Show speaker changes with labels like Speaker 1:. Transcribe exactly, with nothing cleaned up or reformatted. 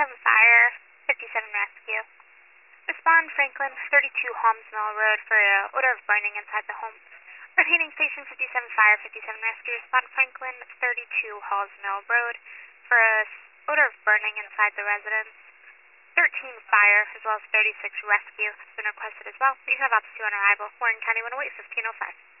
Speaker 1: fifty-seven Fire, fifty-seven Rescue. Respond Franklin, thirty-two Holmes Mill Road for a odor of burning inside the home. Repeating Station fifty-seven Fire, fifty-seven Rescue. Respond Franklin, thirty-two Halls Mill Road for a odor of burning inside the residence. thirteen Fire, as well as thirty-six Rescue has been requested as well. You have altitude on arrival. Warren County one oh eight, fifteen oh five.